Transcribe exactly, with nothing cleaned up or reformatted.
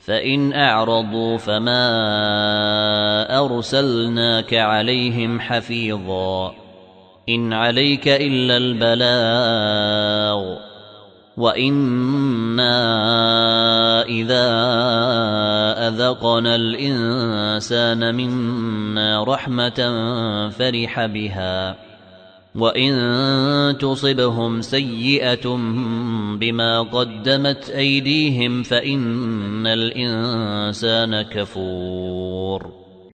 فإن أعرضوا فما أرسلناك عليهم حفيظا إن عليك إلا البلاغ وإنا إذا أذقنا الإنسان منا رحمة فرح بها وإن تصبهم سيئة بما قدمت أيديهم فإن الإنسان كفور